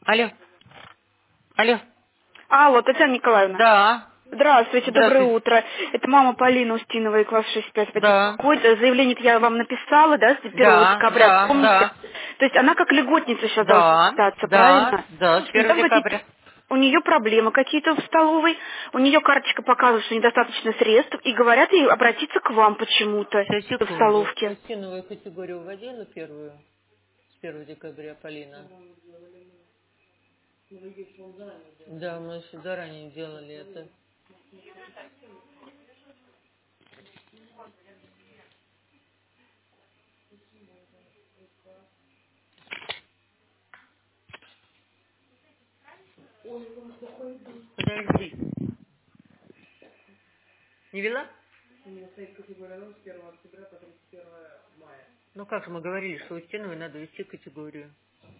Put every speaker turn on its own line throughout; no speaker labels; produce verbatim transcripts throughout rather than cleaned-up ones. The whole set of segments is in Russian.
Алло. Алло.
Алло, Татьяна Николаевна.
Да.
Здравствуйте, доброе
Здравствуйте.
утро. Это мама Полина Устиновой, класс шесть пять
Да.
беспокоит. Заявление я вам написала, да, с первого
Да,
декабря,
да,
помните?
да.
То есть она как льготница сейчас должна
Да,
считаться,
да,
правильно?
да, с
И
первого
там
декабря.
какие-то... У нее проблемы какие-то в столовой, у нее карточка показывает, что недостаточно средств, и говорят ей обратиться к вам почему-то
Сейчас,
в
секунду.
столовке.
Устиновую категорию вводила первую с первого декабря, Полина? Да, мы еще заранее делали это. Подожди. Не вела? Ну как же мы говорили, что Устиновой надо вести категорию.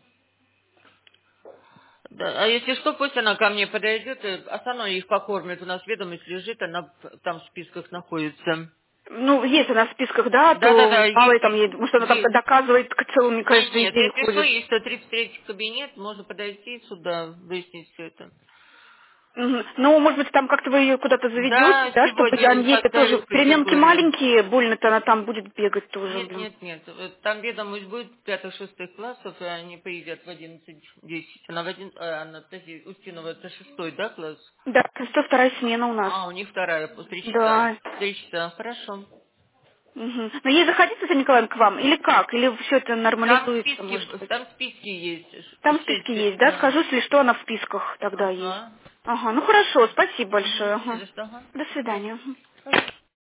Да, а если что, пусть она ко мне подойдет, и остальное их покормит. У нас ведомость лежит, она там в списках находится.
Ну, есть она в списках, да,
Да-да-да,
то мало ли
есть,
там, ей- может, она там
есть.
доказывает к целыми
Нет,
каждый
нет,
день
если что,
ходит.
есть сто тридцать третий кабинет, можно подойти сюда, выяснить все это.
Мгм. Ну, может быть, там как-то вы ее куда-то заведете,
Да,
да, чтобы
сегодня
ей-то тоже
поставлю
переменки
категорию.
маленькие, больно-то она там будет бегать тоже,
Нет,
блин.
нет, нет. Вот там ведомость будет пятых-шестых классов, и они приедят в одиннадцать-десять. Она в один, а, она, подожди, Устинова, это шестой, да, класс?
Да, просто вторая смена у нас.
А, у них вторая, по три часа.
Да.
Три часа, хорошо.
Мгм. Но ей заходить, Татьяна Николаевна, к вам? Или как? Или все это
Там
нормализуется, может
списки,
быть?
там списки есть.
Там списки
Шесть,
есть, да?
да.
Скажу, если что, она в списках тогда есть.
Ага.
Ага, ну хорошо, спасибо
Мгм,
большое.
не
Ага.
за что, ага.
До свидания. Мгм.